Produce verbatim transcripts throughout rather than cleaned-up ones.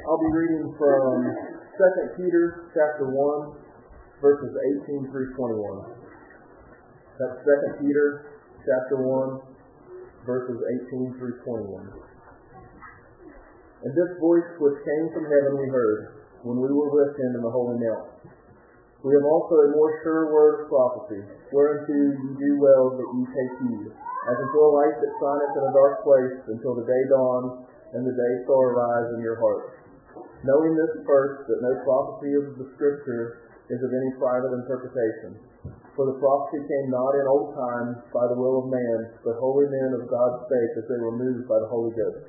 I'll be reading from Second Peter chapter one, verses eighteen through twenty-one. That's Second Peter chapter one, verses eighteen through twenty-one. And this voice which came from heaven we heard, when we were with him in the holy mount. We have also a more sure word of prophecy, whereunto ye do well that ye take heed, as unto a light that shineth in a dark place, until the day dawn, and the day star arise in your hearts. Knowing this first, that no prophecy of the Scripture is of any private interpretation. For the prophecy came not in old times by the will of man, but holy men of God spake as they were moved by the Holy Ghost.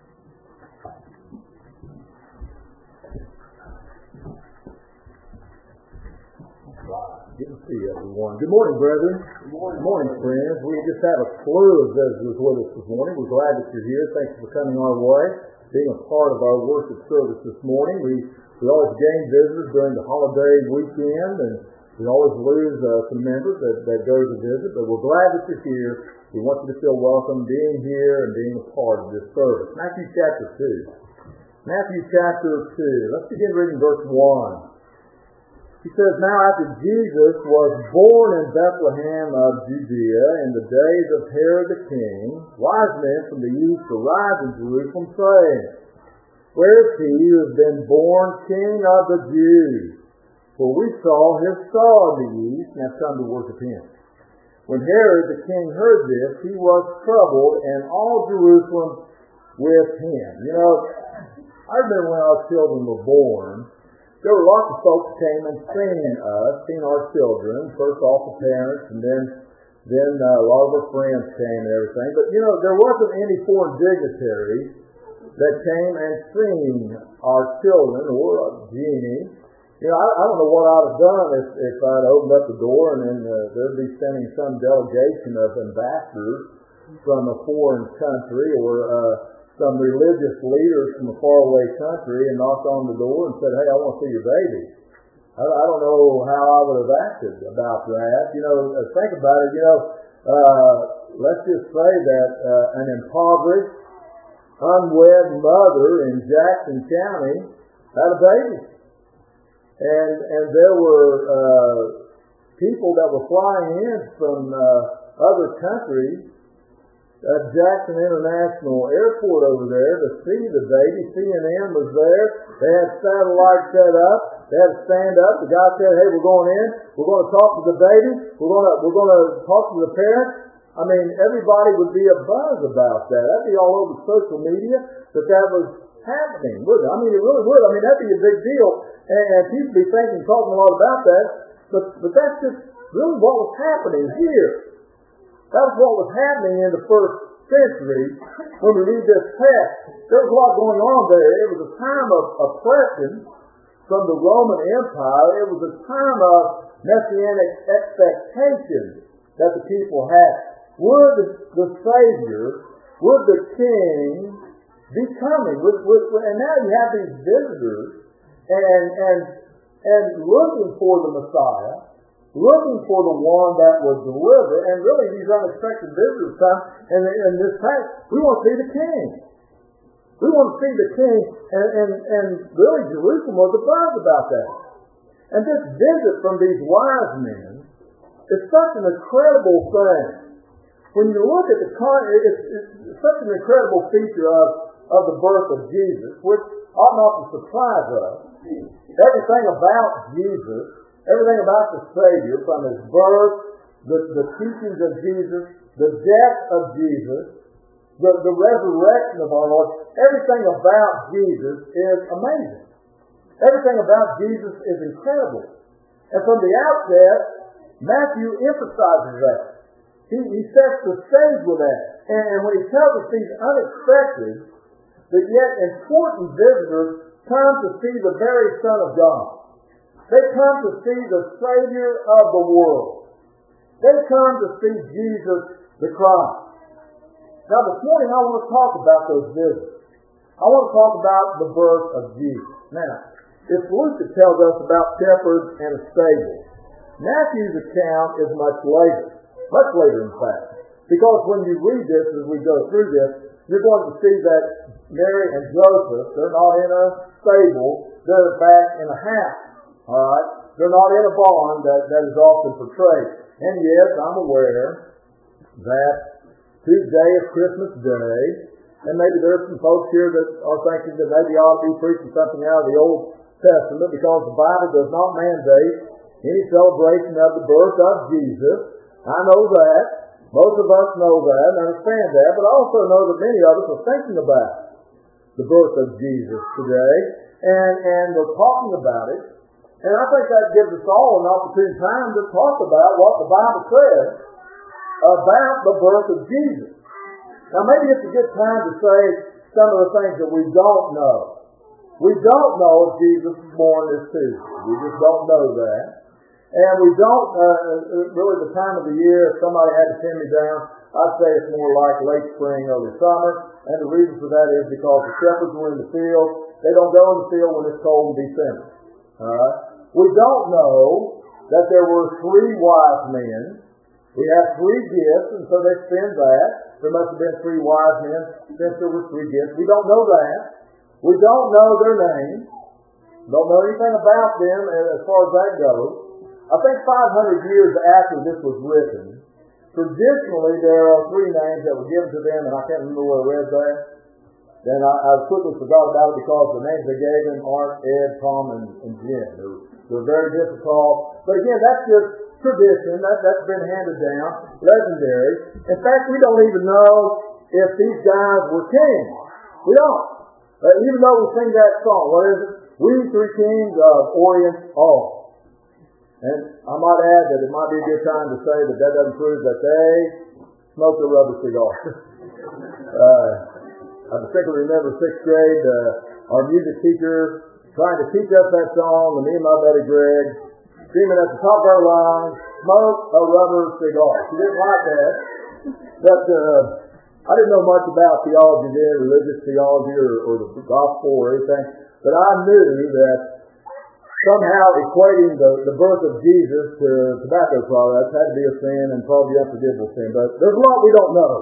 Good to see everyone. Good morning, brethren. Good morning. Good morning, friends. We just have a slew of visitors with us this morning. We're glad that you're here. Thanks for coming our way, being a part of our worship service this morning. We we always gain visitors during the holiday weekend, and we always lose uh, some members that, that go to visit, but we're glad that you're here. We want you to feel welcome being here and being a part of this service. Matthew chapter two. Matthew chapter two. Let's begin reading verse one. He says, Now after Jesus was born in Bethlehem of Judea in the days of Herod the king, wise men from the east arrived in Jerusalem, saying, Where is he who has been born King of the Jews? For we saw his star in the east, and have come to worship him. When Herod the king heard this, he was troubled, and all Jerusalem with him. You know, I remember when our children were born, there were lots of folks who came and seen us, seen our children, first off the parents, and then then uh, a lot of our friends came and everything. But, you know, there wasn't any foreign dignitaries that came and seen our children or Jeannie. You know, I, I don't know what I'd have done if, if I'd opened up the door and then uh, there'd be sending some delegation of ambassadors from a foreign country or uh some religious leaders from a faraway country and knocked on the door and said, Hey, I want to see your baby. I, I don't know how I would have acted about that. You know, think about it. You know, uh, let's just say that uh, an impoverished, unwed mother in Jackson County had a baby. And, and there were uh, people that were flying in from uh, other countries at Jackson International Airport over there to see the baby. C N N was there. They had satellites set up. They had to stand up. The guy said, Hey, we're going in. We're going to talk to the baby. We're going to, we're going to talk to the parents. I mean, everybody would be abuzz about that. That'd be all over social media that that was happening, wouldn't it? I mean, it really would. I mean, that'd be a big deal. And, and people would be thinking, talking a lot about that. But, but that's just really what was happening here. That's what was happening in the first century when we read this text. There was a lot going on there. It was a time of oppression from the Roman Empire. It was a time of messianic expectation that the people had. Would the Savior, would the King be coming? Would, would, and now you have these visitors and, and, and looking for the Messiah, looking for the one that would deliver, and really these unexpected visitors come, and in this text, we want to see the King. We want to see the King, and, and, and really Jerusalem was abuzz about that. And this visit from these wise men is such an incredible thing. When you look at the con, it's, it's such an incredible feature of, of the birth of Jesus, which ought not to surprise us. Everything about Jesus, everything about the Savior, from his birth, the, the teachings of Jesus, the death of Jesus, the, the resurrection of our Lord, everything about Jesus is amazing. Everything about Jesus is incredible. And from the outset, Matthew emphasizes that. He, he sets the stage with that. And when he tells us these unexpected, but yet important visitors come to see the very Son of God. They come to see the Savior of the world. They come to see Jesus the Christ. Now this morning I want to talk about those visits. I want to talk about the birth of Jesus. Now, it's Luke that tells us about shepherds and a stable. Matthew's account is much later. Much later, in fact. Because when you read this, as we go through this, you're going to see that Mary and Joseph, they're not in a stable, they're back in a house. Alright? They're not in a barn that, that is often portrayed. And yes, I'm aware that Tuesday is Christmas Day, and maybe there's some folks here that are thinking that maybe I ought to be preaching something out of the Old Testament because the Bible does not mandate any celebration of the birth of Jesus. I know that. Most of us know that and understand that, but I also know that many of us are thinking about the birth of Jesus today, and, and we're talking about it. And I think that gives us all an opportune time to talk about what the Bible says about the birth of Jesus. Now maybe it's a good time to say some of the things that we don't know. We don't know if Jesus was born this Tuesday. We just don't know that. And we don't, uh, really the time of the year, if somebody had to pin me down, I'd say it's more like late spring, early summer. And the reason for that is because the shepherds were in the field. They don't go in the field when it's cold in December. Alright? We don't know that there were three wise men. We have three gifts, and so they spin that. There must have been three wise men since there were three gifts. We don't know that. We don't know their names. Don't know anything about them as far as that goes. I think five hundred years after this was written, traditionally there are three names that were given to them, and I can't remember where I read that. Then I, I quickly forgot about it because the names they gave them aren't Ed, Tom, and, and Jim. They're, they're very difficult. But again, that's just tradition. That, that's been handed down. Legendary. In fact, we don't even know if these guys were kings. We don't. Uh, even though we sing that song, what is it? We three kings of Orient all. And I might add that it might be a good time to say that that doesn't prove that they smoked a rubber cigar. uh, I distinctly remember sixth grade, uh, our music teacher trying to teach us that song, and me and my buddy Greg screaming at the top of our lungs, smoke a rubber cigar. She didn't like that, but uh, I didn't know much about theology then, religious theology or, or the gospel or anything, but I knew that somehow equating the, the birth of Jesus to tobacco products had to be a sin and probably unforgivable sin, but there's a lot we don't know.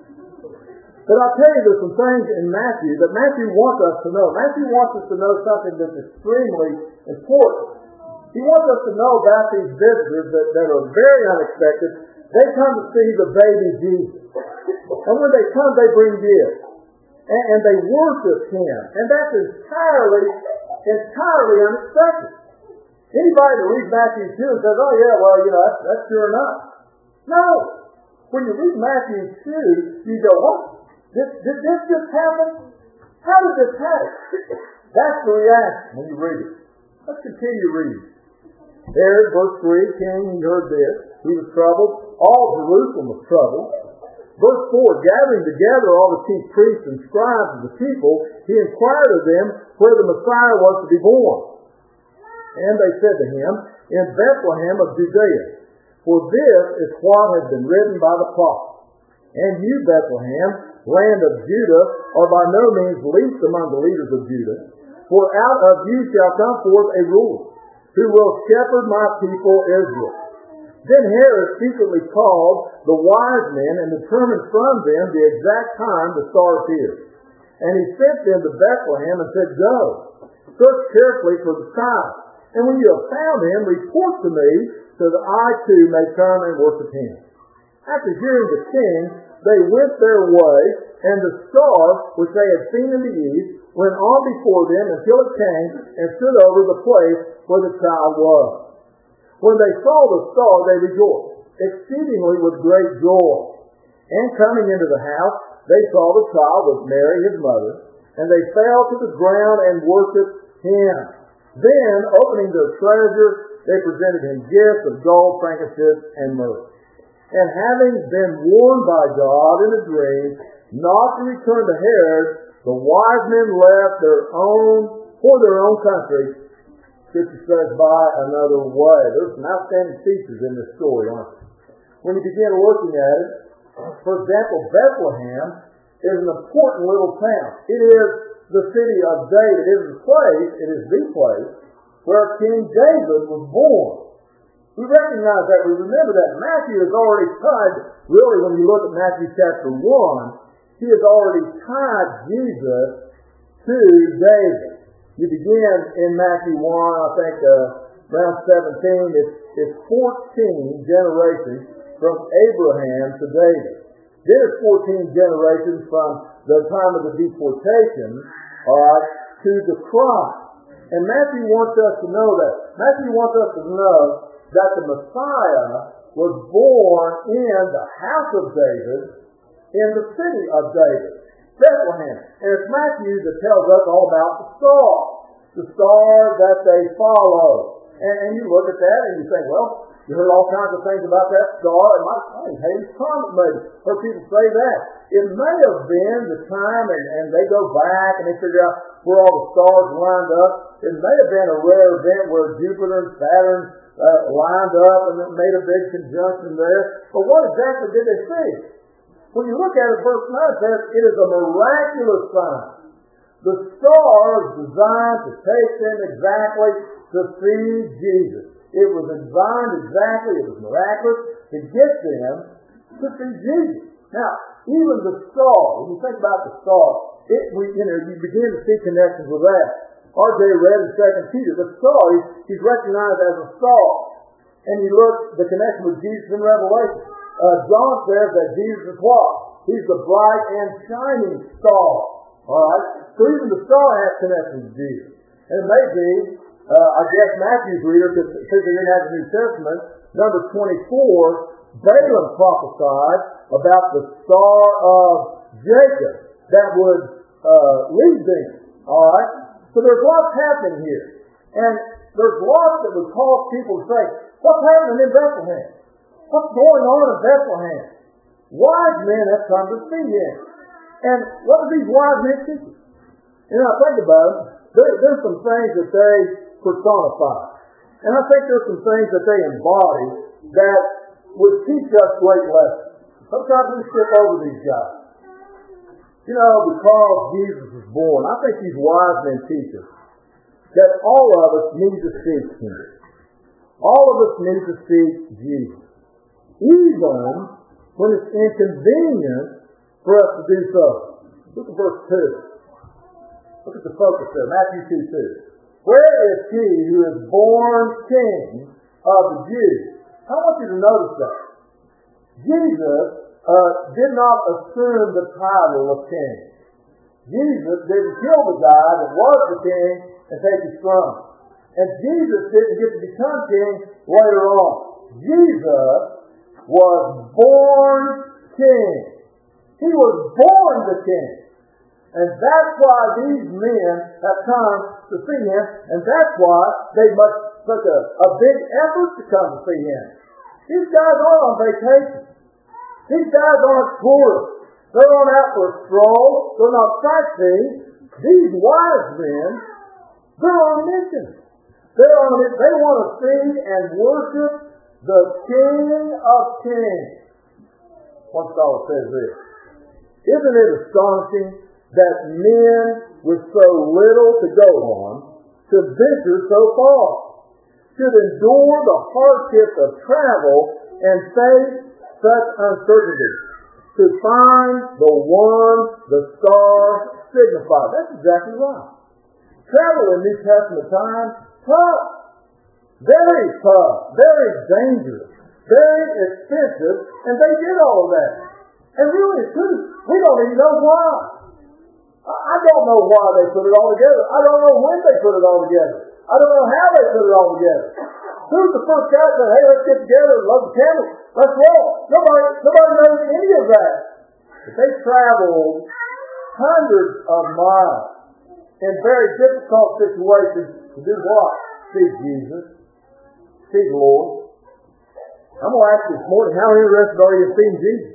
But I'll tell you, there's some things in Matthew that Matthew wants us to know. Matthew wants us to know something that's extremely important. He wants us to know about these visitors that, that are very unexpected. They come to see the baby Jesus. And when they come, they bring gifts. And, and they worship Him. And that's entirely, entirely unexpected. Anybody that reads Matthew two and says, oh yeah, well, you know, that's, that's sure enough. No. When you read Matthew two, you go, what? Did, did this just happen? How did this happen? That's the reaction when you read it. Let's continue reading. Herod, verse three, king, he heard this. He was troubled. All Jerusalem was troubled. Verse four, gathering together all the chief priests and scribes of the people, he inquired of them where the Messiah was to be born. And they said to him, in Bethlehem of Judea, for this is what has been written by the prophet. And you, Bethlehem, land of Judah, are by no means least among the leaders of Judah, for out of you shall come forth a ruler, who will shepherd my people Israel. Then Herod secretly called the wise men and determined from them the exact time the star appeared. And he sent them to Bethlehem and said, go, search carefully for the child. And when you have found him, report to me, so that I too may come and worship him. After hearing the king, they went their way, and the star, which they had seen in the east, went on before them until it came and stood over the place where the child was. When they saw the star, they rejoiced exceedingly with great joy. And coming into the house, they saw the child with Mary his mother, and they fell to the ground and worshipped him. Then, opening their treasure, they presented him gifts of gold, frankincense, and myrrh. And having been warned by God in a dream not to return to Herod, the wise men left their own for their own country. Scripture says by another way. There's some outstanding features in this story, aren't there? When you begin looking at it, for example, Bethlehem is an important little town. It is the city of David. It is the place, it is the place where King David was born. We recognize that. We remember that. Matthew has already tied, really, when you look at Matthew chapter one, he he has already tied Jesus to David. You begin in Matthew one, I think uh, around seventeen, it's, it's fourteen generations from Abraham to David. Then it's fourteen generations from the time of the deportation all right, to the cross. And Matthew wants us to know that. Matthew wants us to know that the Messiah was born in the house of David, in the city of David, Bethlehem. And it's Matthew that tells us all about the star, the star that they follow. And, and you look at that and you think, well, you heard all kinds of things about that star. It might be Hades' Comet, maybe. Heard people say that. It may have been the time, and, and they go back and they figure out where all the stars lined up. It may have been a rare event where Jupiter and Saturn uh, lined up and it made a big conjunction there. But what exactly did they see? When you look at it, verse nine says, it is a miraculous sign. The star is designed to take them exactly to see Jesus. It was designed exactly, it was miraculous, to get them to see Jesus. Now, even the star, when you think about the star, it, we, you know, you begin to see connections with that. R J read in Second Peter, the star, he's, he's recognized as a star. And you look, the connection with Jesus in Revelation. Uh, John says that Jesus is what? He's the bright and shining star. Alright? So even the star has connection with Jesus. And it may be, uh, I guess Matthew's reader, because he didn't have the New Testament, number twenty-four, Balaam prophesied about the star of Jacob that would uh, lead them. Alright? So there's lots happening here. And there's lots that would cause people to say, what's happening in Bethlehem? What's going on in Bethlehem? Wise men have come to see him. And what do these wise men teach us? And I think about it, there, there's some things that they personify. And I think there's some things that they embody that would teach us great lessons. Sometimes we skip over these guys. You know, because Jesus was born, I think these wise men teach us that all of us need to seek him. All of us need to seek Jesus. Even when it's inconvenient for us to do so. Look at verse two. Look at the focus there, Matthew two two. Where is he who is born King of the Jews? I want you to notice that. Jesus uh, did not assume the title of king. Jesus didn't kill the guy that was the king and take his throne. And Jesus didn't get to become king later on. Jesus was born king. He was born the king. And that's why these men have come to see him, and that's why they must such a, a big effort to come to see him. These guys aren't on vacation. These guys aren't tourists. They're not out for a stroll. They're not sightseeing. These wise men, they're on mission. They're on it. They want to see and worship the King of Kings. One scholar says this. Isn't it astonishing that men with so little to go on should venture so far, should endure the hardships of travel and face such uncertainty, to find the one the star signifies? That's exactly right. Travel in New Testament times, tough. Very tough. Very dangerous. Very expensive. And they did all of that. And really, too, we don't even know why. I don't know why they put it all together. I don't know when they put it all together. I don't know how they put it all together. Who's the first guy that said, hey, let's get together and love the candle? Let's roll. Nobody, nobody knows any of that. But they traveled hundreds of miles in very difficult situations to do what? See Jesus. See the Lord. I'm going to ask you this morning, how interested are you in seeing Jesus?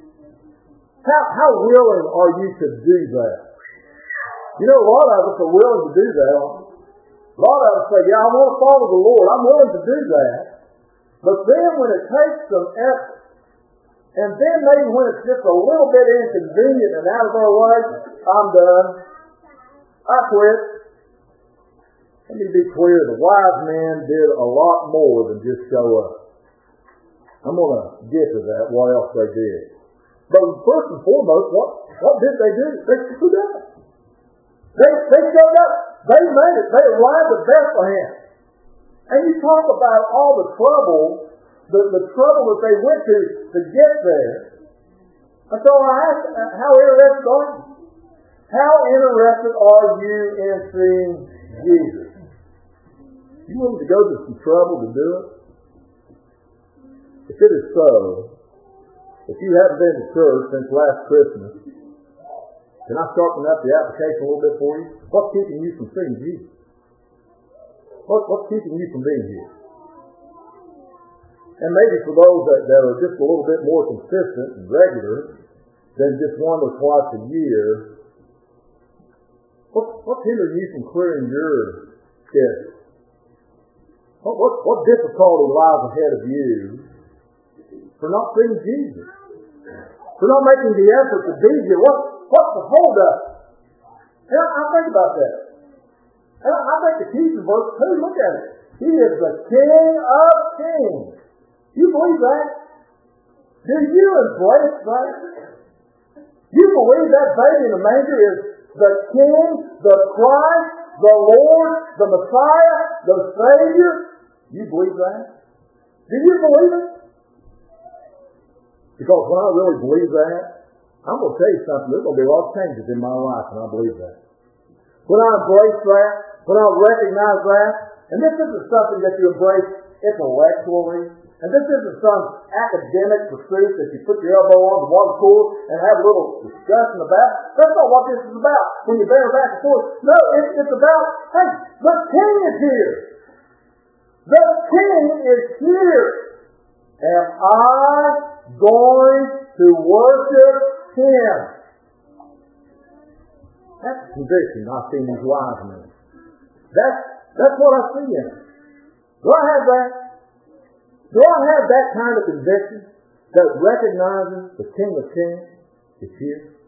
How, how willing are you to do that? You know, a lot of us are willing to do that. A lot of us say, yeah, I want to follow the Lord. I'm willing to do that. But then when it takes some effort, and then maybe when it's just a little bit inconvenient and out of our way, I'm done. I quit. Let me be clear. The wise men did a lot more than just show up. I'm going to get to that, what else they did. But first and foremost, what, what did they do? They showed up. They, they showed up. They made it. They arrived at Bethlehem. And you talk about all the trouble, the, the trouble that they went to to get there. And so I asked, how interested are you? How interested are you in seeing Jesus? You willing to go to some trouble to do it? If it is so, if you haven't been to church since last Christmas, can I sharpen up the application a little bit for you? What's keeping you from seeing Jesus? What, what's keeping you from being here? And maybe for those that, that are just a little bit more consistent and regular than just one or twice a year, what, what's hindering you from clearing your schedule? What, what, what difficulty lies ahead of you for not seeing Jesus? For not making the effort to be here? What, what's the holdup? And I, I think about that. And I, I think the key to verse two, look at it. He is the King of Kings. You believe that? Do you embrace that? You believe that baby in the manger is the King, the Christ, the Lord, the Messiah, the Savior? You believe that? Do you believe it? Because when I really believe that, I'm going to tell you something. There's going to be a lot of changes in my life when I believe that. When I embrace that, when I recognize that, and this isn't something that you embrace intellectually, and this isn't some academic pursuit that you put your elbow on the water cooler and have a little discussion about. That's not what this is about. When you bear back and forth. No, it's, it's about, hey, the King is here. The King is here. Am I going to worship Him? That's the conviction I see in these wise men. That's, that's what I see in them. Do I have that? Do I have that kind of conviction that recognizes the King of Kings is here?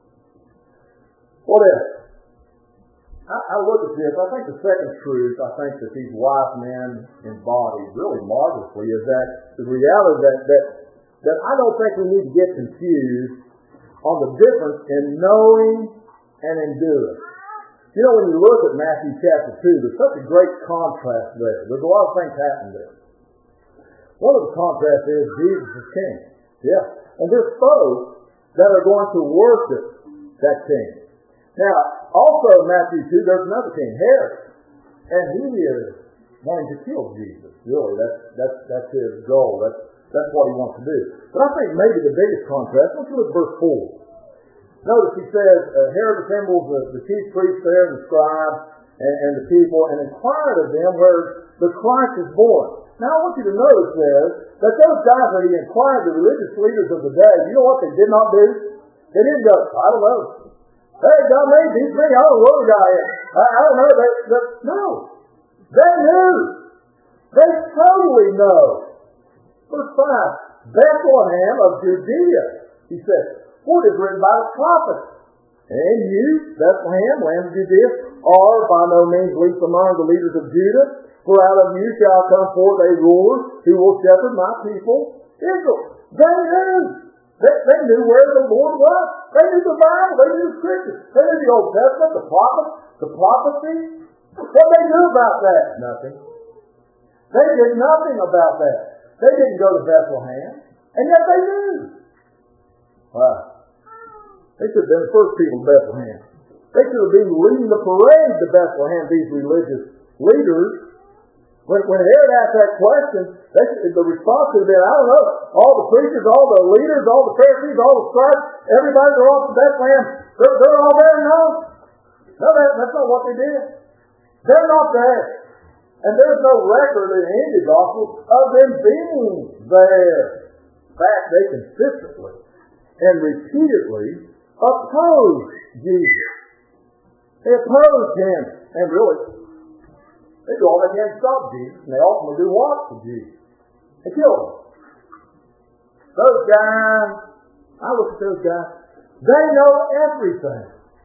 What else? I, I look at this. I think the second truth I think that these wise men embody really marvelously is that the reality that, that, that I don't think we need to get confused on the difference in knowing and in doing. You know, when you look at Matthew chapter two, there's such a great contrast there. There's a lot of things happening there. One of the contrasts is Jesus is King. Yeah. And there's folks that are going to worship that King. Now, also in Matthew two, there's another king, Herod. And he is wanting to kill Jesus. Really, that's, that's, that's his goal. That's, that's what he wants to do. But I think maybe the biggest contrast, let's look at verse four. Notice he says, uh, Herod assembles the, the chief priests there and the scribes and, and the people and inquired of them where the Christ is born. Now I want you to notice this, that those guys that he inquired, the religious leaders of the day, you know what they did not do? They didn't go, I don't know. Hey, God made these me, I don't know who the guy is. I, I don't know. They, they, no. They knew. They totally know. Verse five, Bethlehem of Judea, he said, for it is written by the prophet, and you, Bethlehem, land of Judea, are by no means least among the leaders of Judah, for out of you shall come forth a ruler who will shepherd my people, Israel. They knew. They, they knew where the Lord was. They knew the Bible. They knew the Scriptures. They knew the Old Testament, the prophets, the prophecy. What they knew about that? Nothing. They did nothing about that. They didn't go to Bethlehem, and yet they knew. Wow. They should have been the first people to Bethlehem. They should have been leading the parade to Bethlehem, these religious leaders. When, when Herod asked that question, they, the response should have been, I don't know, all the preachers, all the leaders, all the Pharisees, all the scribes, everybody that off to Bethlehem, they're, they're all there? No. No, that, that's not what they did. They're not there. And there's no record in any of the Gospels of them being there. In fact, they consistently and repeatedly opposed Jesus. They opposed Him. And really, they do all they can to stop Jesus. And they ultimately do what to Jesus? They kill Him. Those guys, I look at those guys, they know everything.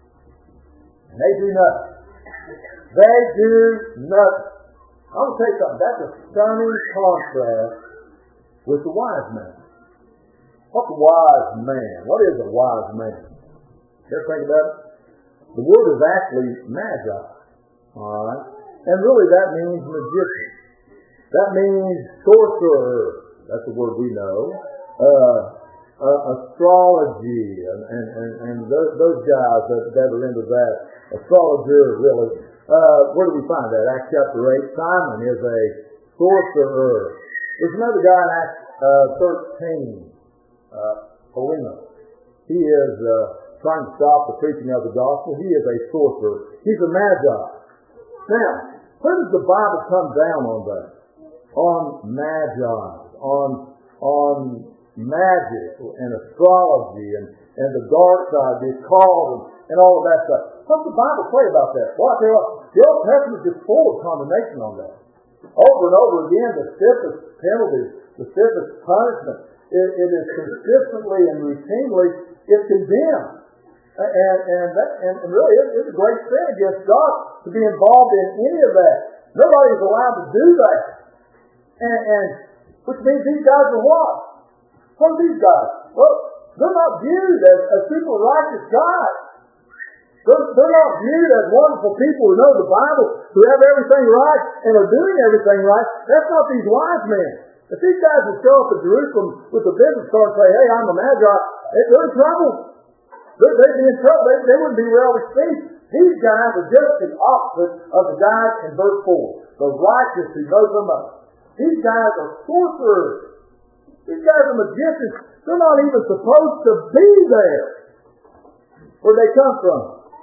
And they do nothing. They do nothing. I want to tell you something. That's a stunning contrast with the wise men. What's a wise man? What is a wise man? You ever think about it? The word is actually magi. Alright? And really that means magician. That means sorcerer. That's the word we know. Uh, uh, astrology and, and, and, and those, those guys that, that are into that. Astrologer, really. Uh, where do we find that? Acts chapter eight. Simon is a sorcerer. There's another guy in Acts uh, thirteen. Uh, Polino. He is uh, trying to stop the preaching of the gospel. He is a sorcerer. He's a magi. Now, where does the Bible come down on that? On magi, on on magic and astrology and, and the dark side, the occult and, and all of that stuff. What's the Bible say about that? Well, I tell you what, the Old Testament is full of condemnation on that. Over and over again, the stiffest penalties, the stiffest punishment, it, it is consistently and routinely it's condemned. And and, that, and, and really, it, it's a great sin against God to be involved in any of that. Nobody is allowed to do that. And, and which means these guys are what? What are these guys? Well, they're not viewed as, as super righteous guys. They're, they're not viewed as wonderful people who know the Bible, who have everything right and are doing everything right. That's not these wise men. If these guys would show up at Jerusalem with a business card and say, hey, I'm a magi, they're in trouble. They're, they'd be in trouble. They, they wouldn't be well received. These guys are just the opposite of the guys in verse four. The righteous who knows their most. These guys are sorcerers. These guys are magicians. They're not even supposed to be there. Where'd they come from?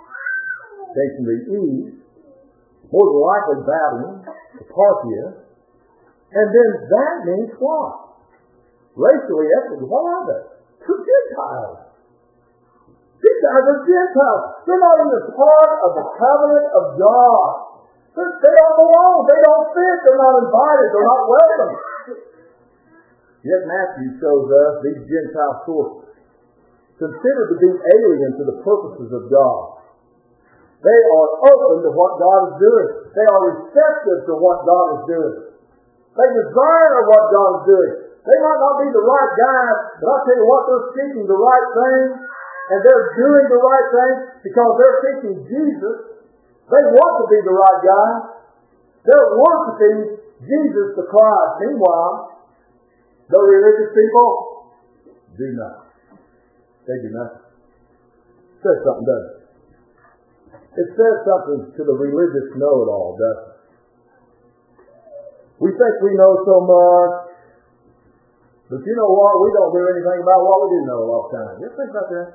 They from the east, more than likely Babylon, the Parthia. And then that means what? Racially, ethnically, what are they? They're Gentiles. These guys are Gentiles. They're not even part of the covenant of God. They're, they don't belong. They don't fit. They're not invited. They're not welcome. Yet Matthew shows us these Gentile sources considered to be alien to the purposes of God. They are open to what God is doing. They are receptive to what God is doing. They desire what God is doing. They might not be the right guys, but I'll tell you what, they're seeking the right thing, and they're doing the right thing because they're seeking Jesus. They want to be the right guy. They're worshiping Jesus the Christ. Meanwhile, the religious people do nothing. They do nothing. It says something, doesn't it? It says something to the religious know-it-all, doesn't it? We think we know so much, but you know what? We don't do anything about what we do know a lot of times. You ever think about that?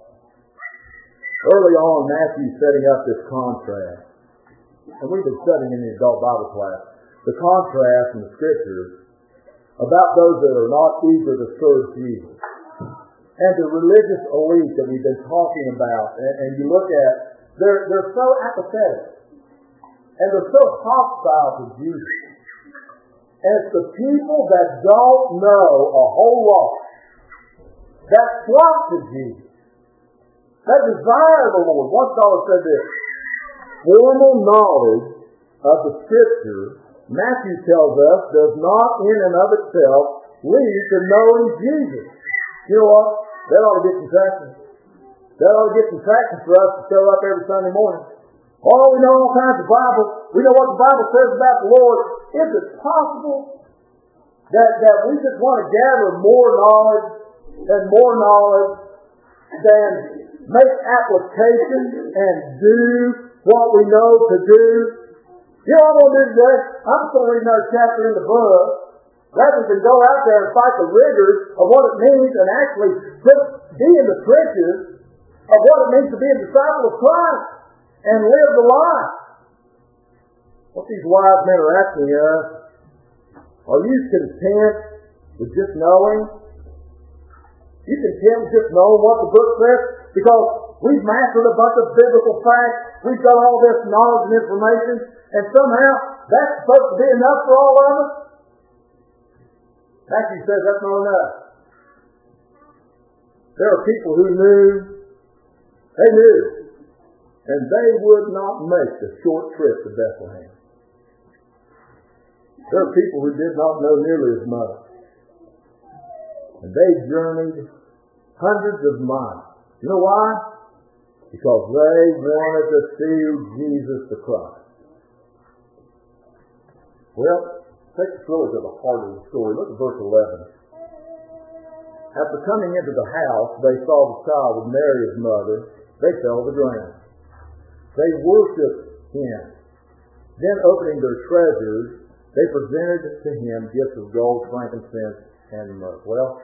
Early on, Matthew's setting up this contrast. And we've been studying in the adult Bible class the contrast in the Scriptures about those that are not eager to serve Jesus. And the religious elite that we've been talking about, and, and you look at, they're, they're so apathetic. And they're so hostile to Jesus. And it's the people that don't know a whole lot that flock to Jesus, that desire the Lord. One scholar said this: formal knowledge of the Scripture, Matthew tells us, does not in and of itself lead to knowing Jesus. You know what? That ought to get some traction. That ought to get some traction for us to show up every Sunday morning. Oh, we know all kinds of Bible. We know what the Bible says about the Lord. Is it possible that, that we just want to gather more knowledge and more knowledge than make application and do what we know to do? You know what I'm going to do today? I'm just going to read another chapter in the book rather than go out there and fight the rigors of what it means and actually just be in the trenches of what it means to be a disciple of Christ and live the life. What these wise men are asking us, are you content with just knowing? You content with just knowing what the book says? Because we've mastered a bunch of biblical facts, we've got all this knowledge and information, and somehow that's supposed to be enough for all of us? Matthew says that's not enough. There are people who knew, they knew, and they would not make the short trip to Bethlehem. There are people who did not know nearly as much. And they journeyed hundreds of miles. You know why? Because they wanted to see Jesus the Christ. Well, take the story to the heart of the story. Look at verse eleven. After coming into the house, they saw the child with Mary his mother. They fell to the ground. They worshipped him. Then, opening their treasures, they presented to him gifts of gold, frankincense, and myrrh. Well,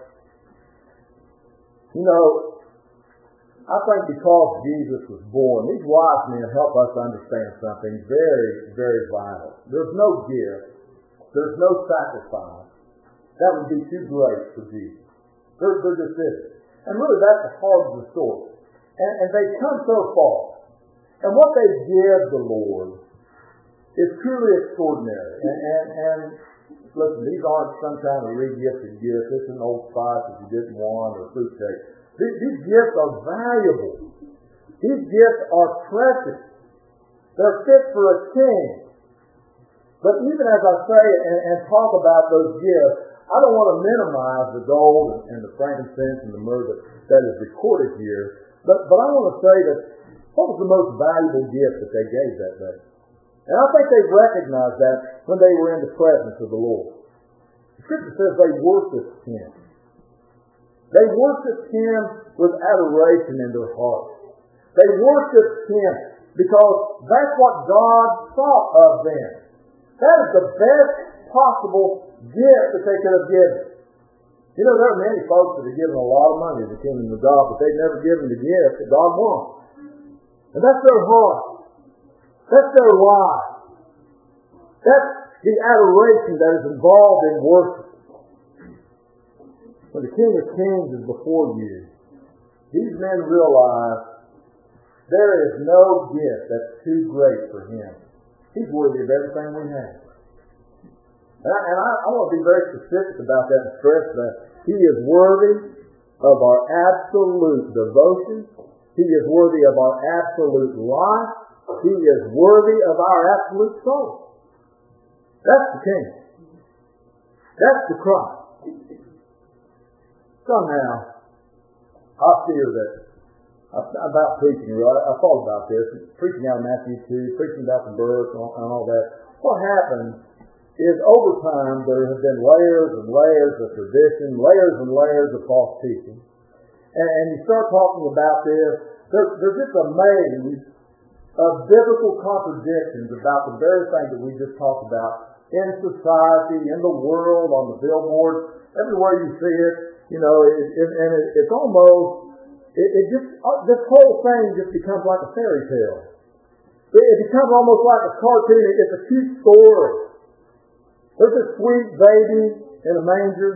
you know, I think because Jesus was born, these wise men help us understand something very, very vital. There's no gift. There's no sacrifice. That would be too great for Jesus. There, there just isn't. And really, that's the heart of the story. And, and they come so far. And what they give the Lord is truly extraordinary. And, and, and listen, these aren't some kind of re-gifted gift. This is an old spice if you didn't want, or fruit cake. These, these gifts are valuable. These gifts are precious. They're fit for a king. But even as I say and, and talk about those gifts, I don't want to minimize the gold and, and the frankincense and the myrrh that, that is recorded here. But, but I want to say that what was the most valuable gift that they gave that day? And I think they recognized that when they were in the presence of the Lord. The Scripture says they worshiped him. They worshiped him with adoration in their hearts. They worshiped him because that's what God thought of them. That is the best possible gift that they could have given. You know, there are many folks that have given a lot of money to the kingdom of God, but they've never given the gift that God wants. And that's their heart. That's their life. That's the adoration that is involved in worship. When the King of Kings is before you, these men realize there is no gift that's too great for him. He's worthy of everything we have. And I, and I, I want to be very specific about that and stress that he is worthy of our absolute devotion. He is worthy of our absolute life. He is worthy of our absolute soul. That's the King. That's the Christ. Somehow, I fear that about preaching, right? I thought about this, preaching out of Matthew two, preaching about the birth and all, and all that. What happens is over time there have been layers and layers of tradition, layers and layers of false teaching. And, and you start talking about this, there, there's just a maze of biblical contradictions about the very thing that we just talked about in society, in the world, on the billboards, everywhere you see it. You know, it, it, and it, it's almost, it, it just, uh, this whole thing just becomes like a fairy tale. It, it becomes almost like a cartoon. It, it's a cute story. There's a sweet baby in a manger.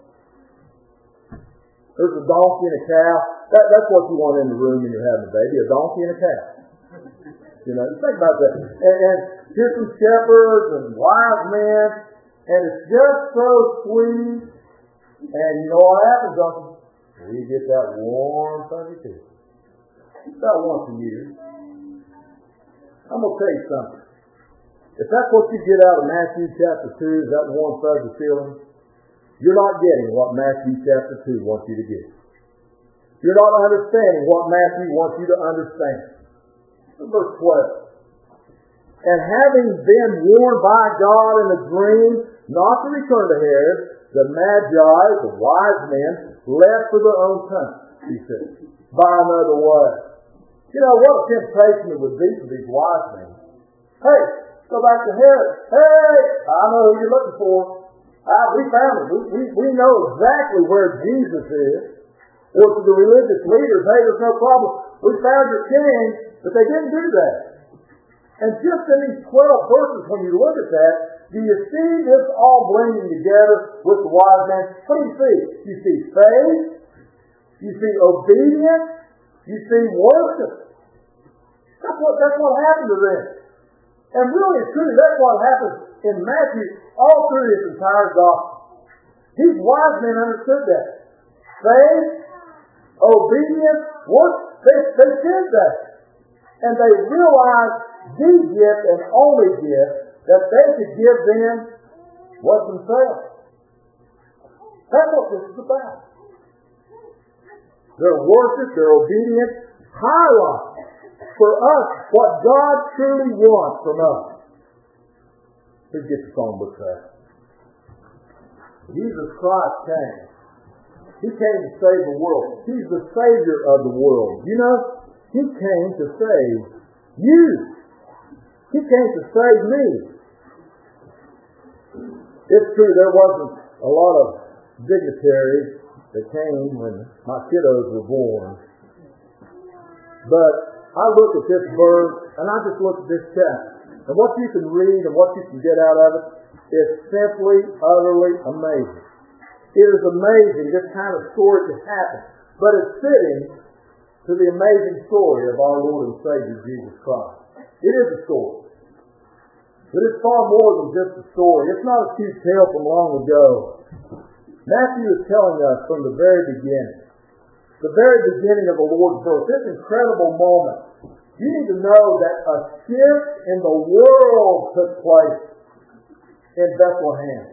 There's a donkey and a cow. That, that's what you want in the room when you're having a baby, a donkey and a cow. You know, think about that. And, and here's some shepherds and wise men, and it's just so sweet. And you know what happens, Uncle? We get that warm, fuzzy too. About once a year. I'm going to tell you something. If that's what you get out of Matthew chapter two, is that warm, fuzzy feeling, you're not getting what Matthew chapter two wants you to get. You're not understanding what Matthew wants you to understand. Verse twelve. And having been warned by God in a dream not to return to Herod, the Magi, the wise men, left for their own country, he said, by another way. You know, what a temptation it would be for these wise men. Hey, go back to Herod. Hey, I know who you're looking for. Ah, we found him. We, we, we know exactly where Jesus is. Or to the religious leaders, hey, there's no problem. We found your king, but they didn't do that. And just in these twelve verses, when you look at that, do you see this all blending together with the wise man? What do you see? You see faith, you see obedience, you see worship. That's what, that's what happened to them. And really and truly, that's what happens in Matthew all through this entire gospel. These wise men understood that. Faith, obedience, worship, they, they did that. And they realized the gift and only gift that they could give them was themselves. That's what this is about. their worship, their obedience, highlight for us what God truly wants from us. Please get the phone book back. Jesus Christ came. He came to save the world. He's the Savior of the world. You know, He came to save you. He came to save me. It's true, there wasn't a lot of dignitaries that came when my kiddos were born. But I look at this verse, and I just look at this text. And what you can read and what you can get out of it is simply, utterly amazing. It is amazing this kind of story to happen. But it's fitting to the amazing story of our Lord and Savior, Jesus Christ. It is a story. But it's far more than just a story. It's not a cute tale from long ago. Matthew is telling us from the very beginning, the very beginning of the Lord's birth, this incredible moment. You need to know that a shift in the world took place in Bethlehem.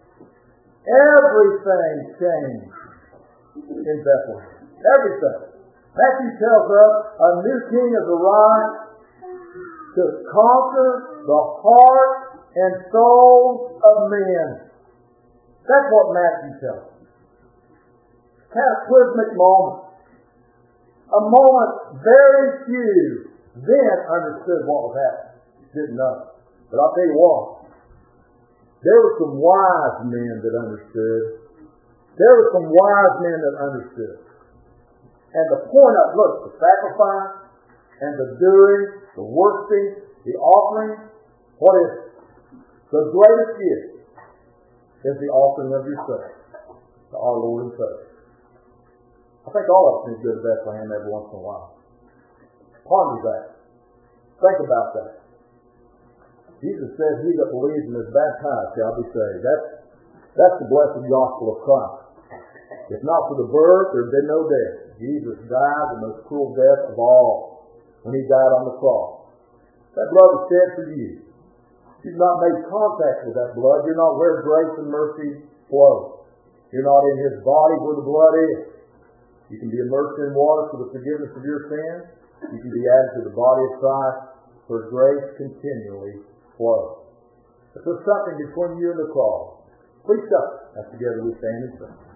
Everything changed in Bethlehem. Everything. Matthew tells us a new king has arrived to conquer the heart and souls of men. That's what Matthew tells us. Cataclysmic moment. A moment very few then understood what was happening. Didn't know. But I'll tell you what. There were some wise men that understood. There were some wise men that understood. And the point of, look, the sacrifice and the doing, the worshiping, the offering, what is it? The greatest gift is the offering of yourself to our Lord and Savior. I think all of us need to go to Bethlehem every once in a while. Ponder that. Think about that. Jesus said, "He that believes and is baptized shall be saved." That's, that's the blessed gospel of Christ. If not for the birth, there had been no death. Jesus died the most cruel death of all when He died on the cross. That blood was shed for you. You've not made contact with that blood. You're not where grace and mercy flow. You're not in His body where the blood is. You can be immersed in water for the forgiveness of your sins. You can be added to the body of Christ where grace continually flows. If there's something between you and the cross, please stop. As together we stand and sing.